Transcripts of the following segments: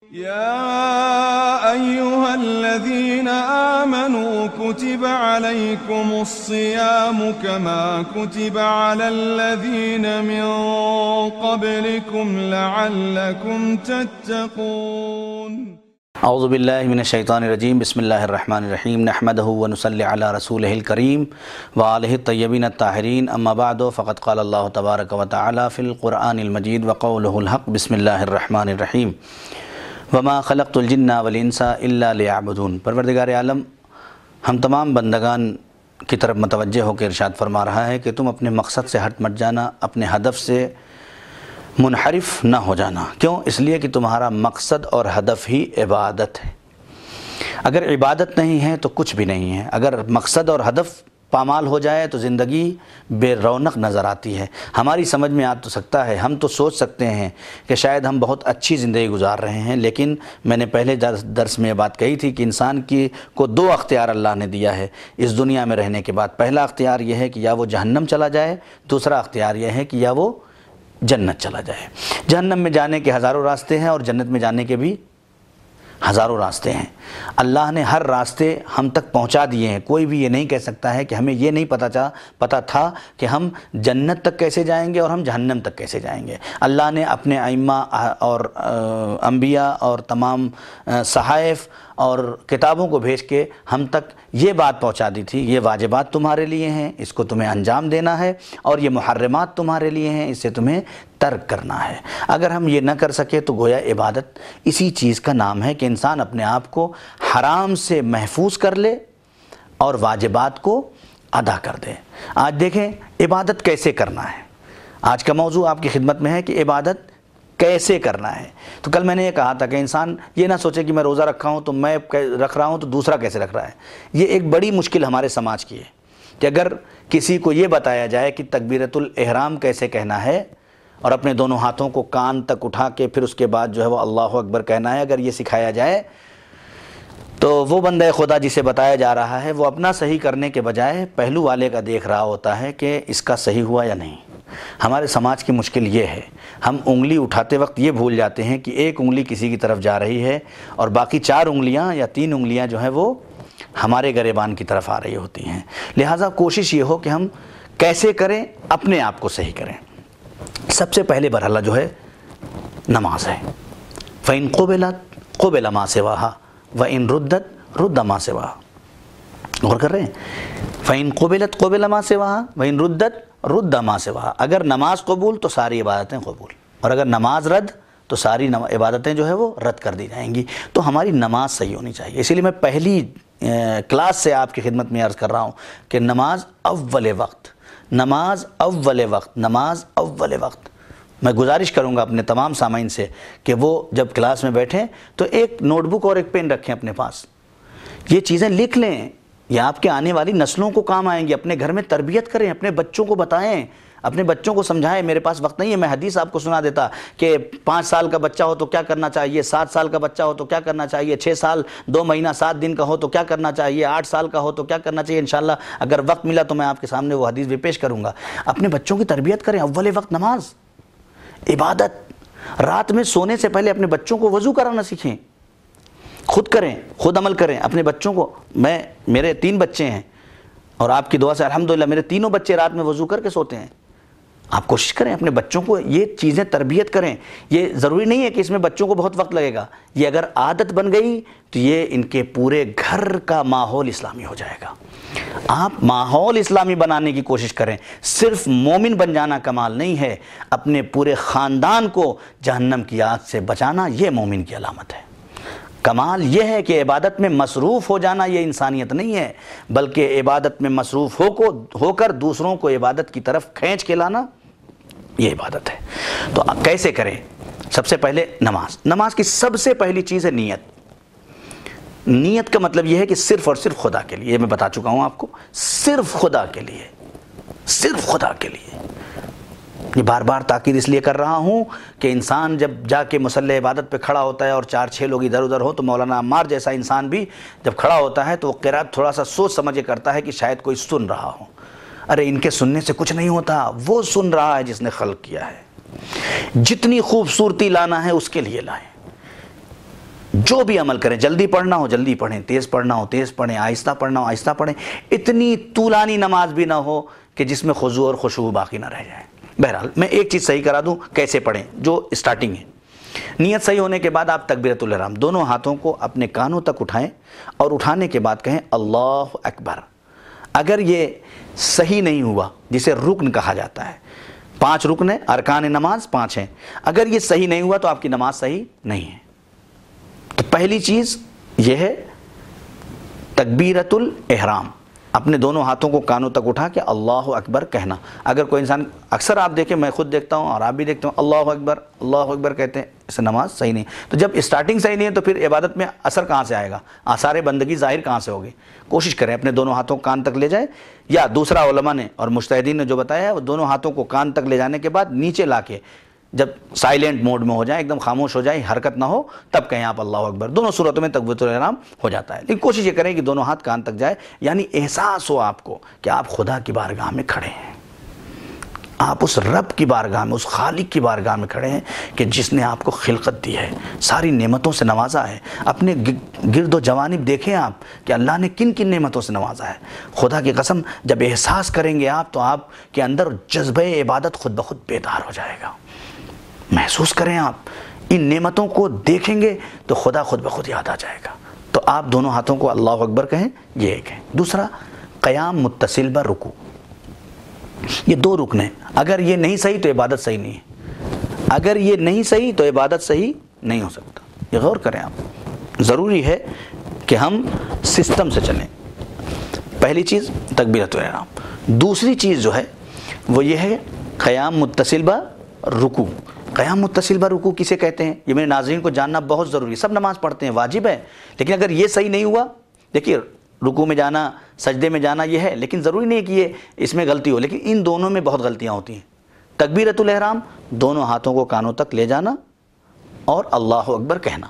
يا أيها الذين آمنوا كتب عليكم الصيام كما كتب على الذين من قبلكم لعلكم تتقون اعوذ باللہ من الشیطان الرجیم بسم اللہ الرحمن الرحیم نحمدہ ونصلی علی رسولہ الکریم وآلہ الطیبین الطاہرین اما بعد فقد قال اللہ تبارک وتعالی فی القرآن المجید وقولہ الحق بسم اللہ الرحمن الرحیم وما خلقت الجن والانس الا لیعبدون۔ پروردگار عالم ہم تمام بندگان کی طرف متوجہ ہو کے ارشاد فرما رہا ہے کہ تم اپنے مقصد سے ہٹ مت جانا، اپنے ہدف سے منحرف نہ ہو جانا۔ کیوں؟ اس لیے کہ تمہارا مقصد اور ہدف ہی عبادت ہے۔ اگر عبادت نہیں ہے تو کچھ بھی نہیں ہے۔ اگر مقصد اور ہدف پامال ہو جائے تو زندگی بے رونق نظر آتی ہے۔ ہماری سمجھ میں آ تو سکتا ہے، ہم تو سوچ سکتے ہیں کہ شاید ہم بہت اچھی زندگی گزار رہے ہیں، لیکن میں نے پہلے درس میں یہ بات کہی تھی کہ انسان کو دو اختیار اللہ نے دیا ہے اس دنیا میں رہنے کے بعد۔ پہلا اختیار یہ ہے کہ یا وہ جہنم چلا جائے، دوسرا اختیار یہ ہے کہ یا وہ جنت چلا جائے۔ جہنم میں جانے کے ہزاروں راستے ہیں اور جنت میں جانے کے بھی ہزاروں راستے ہیں۔ اللہ نے ہر راستے ہم تک پہنچا دیے ہیں۔ کوئی بھی یہ نہیں کہہ سکتا ہے کہ ہمیں یہ نہیں پتہ تھا کہ ہم جنت تک کیسے جائیں گے اور ہم جہنم تک کیسے جائیں گے۔ اللہ نے اپنے ائمہ اور انبیاء اور تمام صحائف اور کتابوں کو بھیج کے ہم تک یہ بات پہنچا دی تھی، یہ واجبات تمہارے لیے ہیں، اس کو تمہیں انجام دینا ہے، اور یہ محرمات تمہارے لیے ہیں، اسے تمہیں ترک کرنا ہے۔ اگر ہم یہ نہ کر سکے تو گویا عبادت اسی چیز کا نام ہے کہ انسان اپنے آپ کو حرام سے محفوظ کر لے اور واجبات کو ادا کر دے۔ آج دیکھیں عبادت کیسے کرنا ہے۔ آج کا موضوع آپ کی خدمت میں ہے کہ عبادت کیسے کرنا ہے۔ تو کل میں نے یہ کہا تھا کہ انسان یہ نہ سوچے کہ میں روزہ رکھا ہوں تو میں رکھ رہا ہوں تو دوسرا کیسے رکھ رہا ہے۔ یہ ایک بڑی مشکل ہمارے سماج کی ہے کہ اگر کسی کو یہ بتایا جائے کہ تکبیرۃ الاحرام کیسے کہنا ہے اور اپنے دونوں ہاتھوں کو کان تک اٹھا کے پھر اس کے بعد جو ہے وہ اللہ اکبر کہنا ہے، اگر یہ سکھایا جائے تو وہ بندہ خدا جسے بتایا جا رہا ہے وہ اپنا صحیح کرنے کے بجائے پہلو والے کا دیکھ رہا ہوتا ہے کہ اس کا صحیح ہوا یا نہیں۔ ہمارے سماج کی مشکل یہ ہے، ہم انگلی اٹھاتے وقت یہ بھول جاتے ہیں کہ ایک انگلی کسی کی طرف جا رہی ہے اور باقی 4 انگلیاں یا 3 انگلیاں جو ہیں وہ ہمارے گریبان کی طرف آ رہی ہوتی ہیں۔ لہٰذا کوشش یہ ہو کہ ہم کیسے کریں، اپنے آپ کو صحیح کریں۔ سب سے پہلے برحلہ جو ہے نماز ہے۔ فَإِن قُبِلَتْ قُبِلَ مَا سِوَاهَا وَإِن رُدَّتْ رُدَّ مَا سِوَاهَا۔ غور کر رہے ہیں؟ فَإِن قُبِلَتْ قُبِلَ مَا سِوَاهَا وَإِن رُدَّتْ رُدَّ مَا سِوَاهَا۔ اگر نماز قبول تو ساری عبادتیں قبول، اور اگر نماز رد تو ساری عبادتیں جو ہے وہ رد کر دی جائیں گی۔ تو ہماری نماز صحیح ہونی چاہیے۔ اسی لیے میں پہلی کلاس سے آپ کی خدمت میں عرض کر رہا ہوں کہ نماز اول وقت، نماز اول وقت، نماز اول وقت۔ میں گزارش کروں گا اپنے تمام سامعین سے کہ وہ جب کلاس میں بیٹھیں تو ایک نوٹ بک اور ایک پین رکھیں اپنے پاس، یہ چیزیں لکھ لیں، یہ آپ کے آنے والی نسلوں کو کام آئیں گی۔ اپنے گھر میں تربیت کریں، اپنے بچوں کو بتائیں، اپنے بچوں کو سمجھائیں۔ میرے پاس وقت نہیں ہے میں حدیث آپ کو سنا دیتا کہ 5 سال کا بچہ ہو تو کیا کرنا چاہیے، 7 سال کا بچہ ہو تو کیا کرنا چاہیے، 6 سال 2 مہینہ 7 دن کا ہو تو کیا کرنا چاہیے، 8 سال کا ہو تو کیا کرنا چاہیے۔ انشاءاللہ اگر وقت ملا تو میں آپ کے سامنے وہ حدیث بھی پیش کروں گا۔ اپنے بچوں کی تربیت کریں، اول وقت نماز، عبادت۔ رات میں سونے سے پہلے اپنے بچوں کو وضو کرانا سیکھیں، خود کریں، خود عمل کریں اپنے بچوں کو۔ میرے 3 بچے ہیں اور آپ کی دعا سے الحمدللہ میرے تینوں بچے رات میں وضو کر کے سوتے ہیں۔ آپ کوشش کریں اپنے بچوں کو یہ چیزیں تربیت کریں۔ یہ ضروری نہیں ہے کہ اس میں بچوں کو بہت وقت لگے گا، یہ اگر عادت بن گئی تو یہ ان کے پورے گھر کا ماحول اسلامی ہو جائے گا۔ آپ ماحول اسلامی بنانے کی کوشش کریں۔ صرف مومن بن جانا کمال نہیں ہے، اپنے پورے خاندان کو جہنم کی آگ سے بچانا یہ مومن کی علامت ہے۔ کمال یہ ہے کہ عبادت میں مصروف ہو جانا یہ انسانیت نہیں ہے، بلکہ عبادت میں مصروف ہو کر دوسروں کو عبادت کی طرف کھینچ کے لانا یہ عبادت ہے۔ تو آپ کیسے کریں؟ سب سے پہلے نماز کی سب سے پہلی چیز ہے نیت۔ نیت کا مطلب یہ ہے کہ صرف اور صرف خدا کے لیے، یہ میں بتا چکا ہوں آپ کو، صرف خدا کے لیے، صرف خدا کے لیے۔ یہ بار بار تاکید اس لیے کر رہا ہوں کہ انسان جب جا کے مصلی عبادت پہ کھڑا ہوتا ہے اور 4-6 لوگ ادھر ادھر ہو تو مولانا عمار جیسا انسان بھی جب کھڑا ہوتا ہے تو وہ قرات تھوڑا سا سوچ سمجھ کے کرتا ہے کہ شاید کوئی سن رہا ہو۔ ارے ان کے سننے سے کچھ نہیں ہوتا، وہ سن رہا ہے جس نے خلق کیا ہے۔ جتنی خوبصورتی لانا ہے اس کے لیے لائیں، جو بھی عمل کریں، جلدی پڑھنا ہو جلدی پڑھیں، تیز پڑھنا ہو تیز پڑھیں، آہستہ پڑھنا ہو آہستہ پڑھیں، اتنی طولانی نماز بھی نہ ہو کہ جس میں خضوع اور خشوع باقی نہ رہ جائے۔ بہرحال میں ایک چیز صحیح کرا دوں کیسے پڑھیں، جو اسٹارٹنگ ہے۔ نیت صحیح ہونے کے بعد آپ تکبیرۃ الاحرام دونوں ہاتھوں کو اپنے کانوں تک اٹھائیں اور اٹھانے کے بعد کہیں اللہ اکبر۔ اگر یہ صحیح نہیں ہوا، جسے رکن کہا جاتا ہے، 5 رکن ہیں، ارکان نماز 5 ہیں، اگر یہ صحیح نہیں ہوا تو آپ کی نماز صحیح نہیں ہے۔ تو پہلی چیز یہ ہے تکبیرۃ الاحرام، اپنے دونوں ہاتھوں کو کانوں تک اٹھا کے اللہ اکبر کہنا۔ اگر کوئی انسان، اکثر آپ دیکھیں، میں خود دیکھتا ہوں اور آپ بھی دیکھتے ہوں، اللہ اکبر کہتے ہیں، اس سے نماز صحیح نہیں۔ تو جب اسٹارٹنگ صحیح نہیں ہے تو پھر عبادت میں اثر کہاں سے آئے گا، آثار بندگی ظاہر کہاں سے ہوگی؟ کوشش کریں اپنے دونوں ہاتھوں کو کان تک لے جائیں، یا دوسرا علماء نے اور مجتہدین نے جو بتایا ہے وہ دونوں ہاتھوں کو کان تک لے جانے کے بعد نیچے لا کے جب سائلنٹ موڈ میں ہو جائیں، ایک دم خاموش ہو جائیں، حرکت نہ ہو، تب کہیں آپ اللہ اکبر۔ دونوں صورتوں میں تکبیرۃ الاحرام ہو جاتا ہے، لیکن کوشش یہ کریں کہ دونوں ہاتھ کان تک جائے، یعنی احساس ہو آپ کو کہ آپ خدا کی بارگاہ میں کھڑے ہیں، آپ اس رب کی بارگاہ میں، اس خالق کی بارگاہ میں کھڑے ہیں کہ جس نے آپ کو خلقت دی ہے، ساری نعمتوں سے نوازا ہے۔ اپنے گرد و جوانب دیکھیں آپ کہ اللہ نے کن کن نعمتوں سے نوازا ہے۔ خدا کی قسم جب احساس کریں گے آپ تو آپ کے اندر جذبہ عبادت خود بخود بیدار ہو جائے گا۔ محسوس کریں، آپ ان نعمتوں کو دیکھیں گے تو خدا خود بخود یاد آ جائے گا۔ تو آپ دونوں ہاتھوں کو اللہ اکبر کہیں، یہ ایک ہے۔ دوسرا قیام متصل برکوع، یہ 2 رکن ہیں، اگر یہ نہیں صحیح تو عبادت صحیح نہیں ہے، اگر یہ نہیں صحیح تو عبادت صحیح نہیں ہو سکتا۔ یہ غور کریں آپ، ضروری ہے کہ ہم سسٹم سے چلیں۔ پہلی چیز تکبیرۃ الاحرام، دوسری چیز جو ہے وہ یہ ہے قیام متصل برکوع۔ قیام متصل برکوع کسے کہتے ہیں، یہ میرے ناظرین کو جاننا بہت ضروری ہے۔ سب نماز پڑھتے ہیں، واجب ہے، لیکن اگر یہ صحیح نہیں ہوا، دیکھیے رکوع میں جانا، سجدے میں جانا یہ ہے، لیکن ضروری نہیں ہے کہ یہ اس میں غلطی ہو، لیکن ان دونوں میں بہت غلطیاں ہوتی ہیں۔ تکبیرۃ الاحرام دونوں ہاتھوں کو کانوں تک لے جانا اور اللہ اکبر کہنا،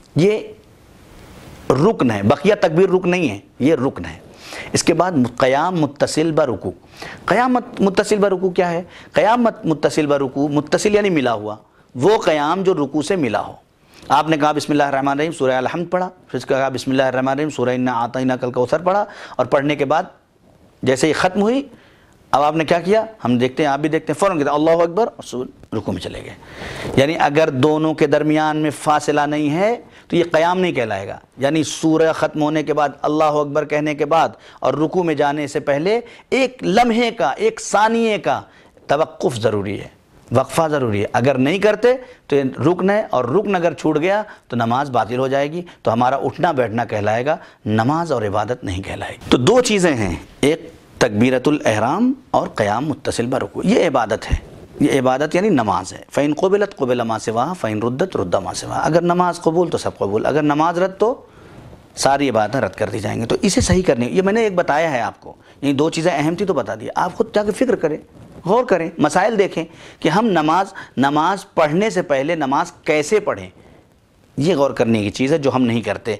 یہ رکن ہے، بقیہ تکبیر رکن نہیں ہے، یہ رکن ہے۔ اس کے بعد قیام متصل برکوع۔ قیام متصل برکوع کیا ہے؟ قیام متصل برکوع، متصل یعنی ملا ہوا، وہ قیام جو رکوع سے ملا ہو۔ آپ نے کہا بسم اللہ الرحمن الرحیم، سورہ الحمد پڑھا، پھر اس کا کہا بسم اللہ الرحمن الرحیم، سورہ انا اعطیناک الکوثر پڑھا، اور پڑھنے کے بعد جیسے ہی ختم ہوئی اب آپ نے کیا کیا، ہم دیکھتے ہیں، آپ بھی دیکھتے ہیں، فوراً کہتے ہیں اللہ اکبر اور رکوع میں چلے گئے۔ یعنی اگر دونوں کے درمیان میں فاصلہ نہیں ہے تو یہ قیام نہیں کہلائے گا، یعنی سورہ ختم ہونے کے بعد اللہ اکبر کہنے کے بعد اور رکوع میں جانے سے پہلے ایک لمحے کا، ایک ثانیے کا توقف ضروری ہے، وقفہ ضروری ہے۔ اگر نہیں کرتے تو یہ رکن ہے، اور رکن اگر چھوٹ گیا تو نماز باطل ہو جائے گی، تو ہمارا اٹھنا بیٹھنا کہلائے گا، نماز اور عبادت نہیں کہلائے گی۔ تو 2 چیزیں ہیں، ایک تکبیرۃ الاحرام اور قیام متصل برکوع، یہ عبادت ہے، یہ عبادت یعنی نماز ہے۔ فَإِن قُبِلَتْ قُبِلَ مَا سِوَاهَا فَإِن رُدَّتْ رُدَّ مَا سِوَاهَا، اگر نماز قبول تو سب قبول، اگر نماز رد تو ساری عبادتیں رد کر دی جائیں گے۔ تو اسے صحیح کرنے، یہ میں نے ایک بتایا ہے آپ کو، یہ 2 چیزیں اہم تھی تو بتا دی، آپ خود جا کے فکر کریں، غور کریں، مسائل دیکھیں کہ ہم نماز پڑھنے سے پہلے نماز کیسے پڑھیں، یہ غور کرنے کی چیز ہے جو ہم نہیں کرتے۔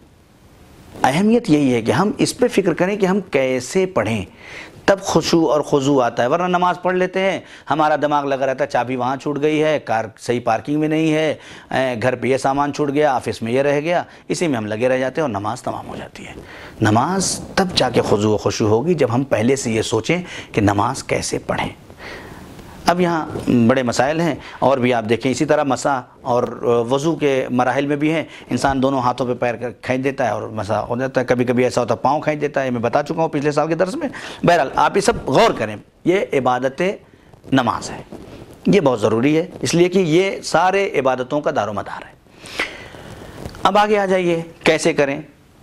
اہمیت یہی ہے کہ ہم اس پہ فکر کریں کہ ہم کیسے پڑھیں، تب خشوع اور خضوع آتا ہے۔ ورنہ نماز پڑھ لیتے ہیں، ہمارا دماغ لگا رہتا ہے چابی وہاں چھوٹ گئی ہے، کار صحیح پارکنگ میں نہیں ہے، گھر پہ یہ سامان چھوٹ گیا، آفس میں یہ رہ گیا، اسی میں ہم لگے رہ جاتے ہیں اور نماز تمام ہو جاتی ہے۔ نماز تب جا کے خضوع و خشوع ہوگی جب ہم پہلے سے یہ سوچیں کہ نماز کیسے پڑھیں۔ اب یہاں بڑے مسائل ہیں، اور بھی آپ دیکھیں اسی طرح مسح اور وضو کے مراحل میں بھی ہیں، انسان دونوں ہاتھوں پہ پیر کھینچ دیتا ہے اور مسح ہو جاتا ہے، کبھی کبھی ایسا ہوتا ہے پاؤں کھینچ دیتا ہے، میں بتا چکا ہوں پچھلے سال کے درس میں۔ بہرحال آپ یہ سب غور کریں، یہ عبادت نماز ہے، یہ بہت ضروری ہے، اس لیے کہ یہ سارے عبادتوں کا دار و مدار ہے۔ اب آگے آ جائیے کیسے کریں،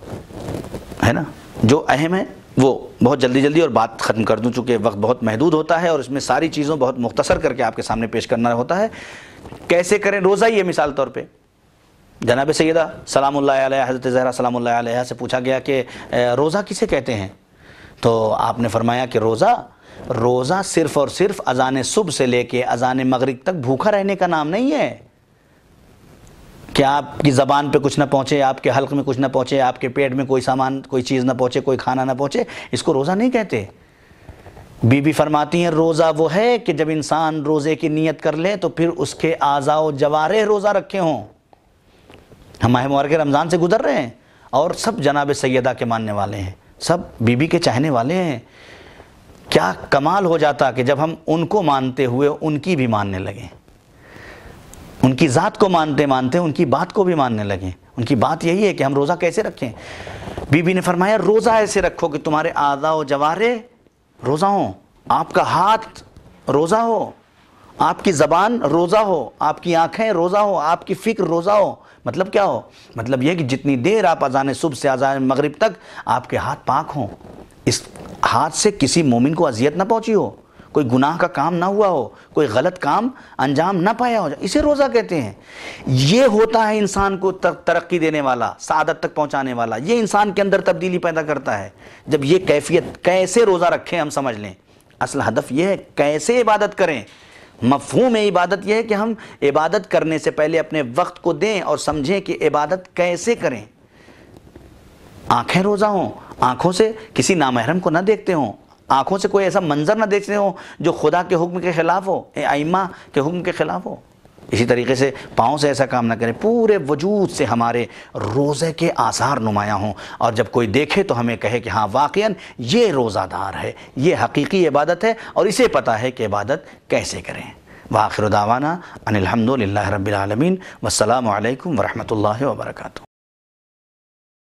ہے نا، جو اہم ہے وہ بہت جلدی اور بات ختم کر دوں، چونکہ وقت بہت محدود ہوتا ہے اور اس میں ساری چیزوں بہت مختصر کر کے آپ کے سامنے پیش کرنا ہوتا ہے۔ کیسے کریں، روزہ ہی ہے مثال طور پہ، جناب سیدہ سلام اللہ علیہ، حضرت زہرا سلام اللہ علیہ سے پوچھا گیا کہ روزہ کسے کہتے ہیں، تو آپ نے فرمایا کہ روزہ صرف اور صرف اذان صبح سے لے کے اذان مغرب تک بھوکا رہنے کا نام نہیں ہے، کہ آپ کی زبان پہ کچھ نہ پہنچے، آپ کے حلق میں کچھ نہ پہنچے، آپ کے پیٹ میں کوئی سامان، کوئی چیز نہ پہنچے، کوئی کھانا نہ پہنچے، اس کو روزہ نہیں کہتے۔ بی بی فرماتی ہیں روزہ وہ ہے کہ جب انسان روزے کی نیت کر لے تو پھر اس کے اعضاء و جوارح روزہ رکھے ہوں، ہم ماہ مبارک رمضان سے گزر رہے ہیں اور سب جناب سیدہ کے ماننے والے ہیں، سب بی بی کے چاہنے والے ہیں۔ کیا کمال ہو جاتا کہ جب ہم ان کو مانتے ہوئے ان کی بھی ماننے لگیں، ان کی ذات کو مانتے مانتے ان کی بات کو بھی ماننے لگیں۔ ان کی بات یہی ہے کہ ہم روزہ کیسے رکھیں۔ بی بی نے فرمایا روزہ ایسے رکھو کہ تمہارے اعضاء و جوارح روزہ ہوں، آپ کا ہاتھ روزہ ہو، آپ کی زبان روزہ ہو، آپ کی آنکھیں روزہ ہو، آپ کی فکر روزہ ہو۔ مطلب کیا ہو؟ مطلب یہ کہ جتنی دیر آپ اذان صبح سے اذان مغرب تک آپ کے ہاتھ پاک ہوں، اس ہاتھ سے کسی مومن کو اذیت نہ پہنچی ہو، کوئی گناہ کا کام نہ ہوا ہو، کوئی غلط کام انجام نہ پایا ہو، اسے روزہ کہتے ہیں۔ یہ ہوتا ہے انسان کو ترقی دینے والا، سعادت تک پہنچانے والا، یہ انسان کے اندر تبدیلی پیدا کرتا ہے جب یہ کیفیت۔ کیسے روزہ رکھیں ہم سمجھ لیں، اصل ہدف یہ ہے کیسے عبادت کریں۔ مفہوم عبادت یہ ہے کہ ہم عبادت کرنے سے پہلے اپنے وقت کو دیں اور سمجھیں کہ عبادت کیسے کریں۔ آنکھیں روزہ ہوں، آنکھوں سے کسی نامحرم کو نہ دیکھتے ہوں، آنکھوں سے کوئی ایسا منظر نہ دیکھتے ہوں جو خدا کے حکم کے خلاف ہو، ائمہ کے حکم کے خلاف ہو۔ اسی طریقے سے پاؤں سے ایسا کام نہ کریں، پورے وجود سے ہمارے روزے کے آثار نمایاں ہوں، اور جب کوئی دیکھے تو ہمیں کہے کہ ہاں واقعاً یہ روزہ دار ہے، یہ حقیقی عبادت ہے اور اسے پتہ ہے کہ عبادت کیسے کریں۔ وآخر دعوانا ان الحمد للہ رب العالمین، والسلام علیکم ورحمۃ اللہ وبرکاتہ۔